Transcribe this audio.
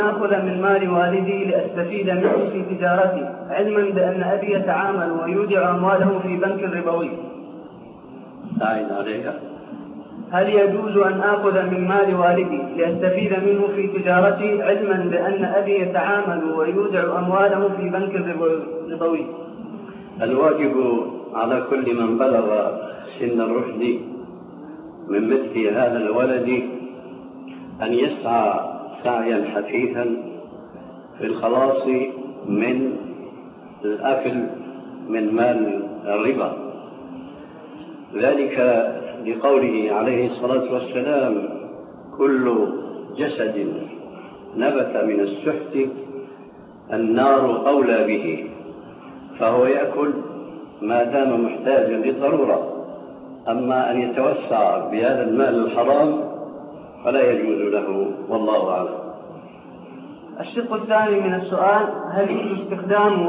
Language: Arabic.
آخذ من مال والدي لأستفيد منه في تجارتي، علما بأن أبي يتعامل ويودع أمواله في بنك ربوي. أعد عليها. هل يجوز أن آخذ من مال والدي لأستفيد منه في تجارتي، علما بأن أبي يتعامل ويودع أمواله في بنك ربوي؟ الواجب على كل من بلغ سن الرشد من مثل هذا الولد أن يسعى سعيا حثيثا في الخلاص من الأكل من مال الربا، ذلك لقوله عليه الصلاة والسلام: كل جسد نبت من السحت النار أولى به، فهو يأكل ما دام محتاجا للضرورة. أما أن يتوسع بهذا المال الحرام فلا يجوز له، والله أعلم. الشق الثاني من السؤال: هل يجوز استخدام